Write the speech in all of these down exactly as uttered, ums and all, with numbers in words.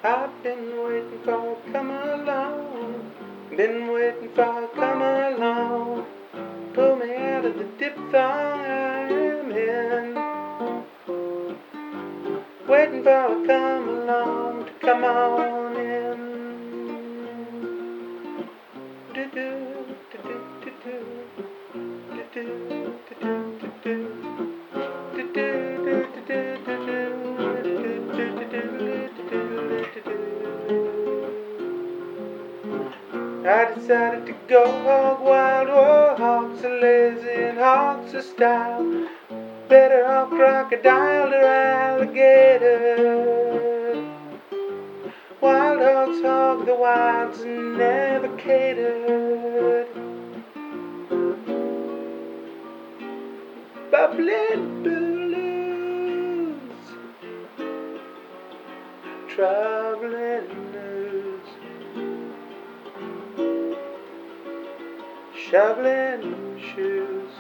I've been waiting for come along, been waiting for come along, pull me out of the diphthong I'm in. Waiting for a come along to come on in. Do do do do do do do do do do I decided to go hog wild, oh, hogs are lazy and hogs are style. Better off crocodile or alligator. Wild hogs hog the wilds and never catered. Bubbling balloons, troubling news, shoveling shoes,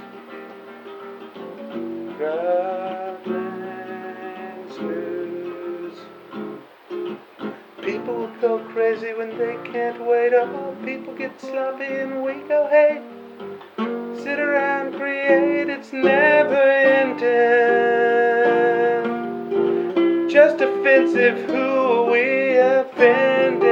grubbing snooze. People go crazy when they can't wait. Oh, people get sloppy and we go hey. Sit around, create, it's never ending. Just offensive, who are we offending?